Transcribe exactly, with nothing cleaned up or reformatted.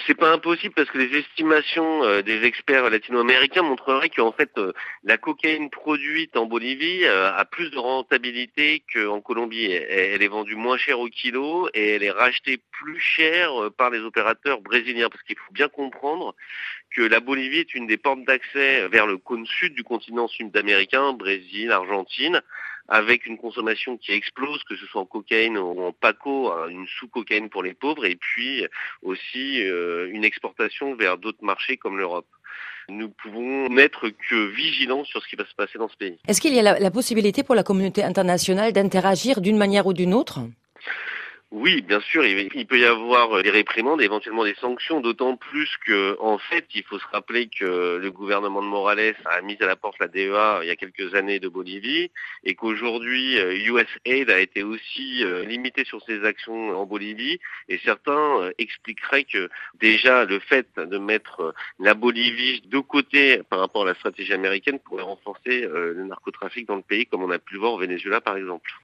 C'est pas impossible parce que les estimations euh, des experts latino-américains montreraient qu'en fait euh, la cocaïne produite en Bolivie euh, a plus de rentabilité qu'en Colombie. Elle, elle est vendue moins cher au kilo et elle est rachetée plus cher euh, par les opérateurs brésiliens. Parce qu'il faut bien comprendre que la Bolivie est une des portes d'accès vers le cône sud du continent sud-américain, Brésil, Argentine, avec une consommation qui explose, que ce soit en cocaïne ou en paco, hein, une sous-cocaïne pour les pauvres, et puis aussi euh, une exportation vers d'autres marchés comme l'Europe. Nous pouvons n'être que vigilants sur ce qui va se passer dans ce pays. Est-ce qu'il y a la, la possibilité pour la communauté internationale d'interagir d'une manière ou d'une autre? Oui, bien sûr, il il peut y avoir des réprimandes, éventuellement des sanctions, d'autant plus que, en fait, il faut se rappeler que le gouvernement de Morales a mis à la porte la D E A il y a quelques années de Bolivie et qu'aujourd'hui, U S A I D a été aussi euh, limité sur ses actions en Bolivie et certains euh, expliqueraient que déjà le fait de mettre la Bolivie de côté par rapport à la stratégie américaine pourrait renforcer euh, le narcotrafic dans le pays comme on a pu le voir au Venezuela par exemple.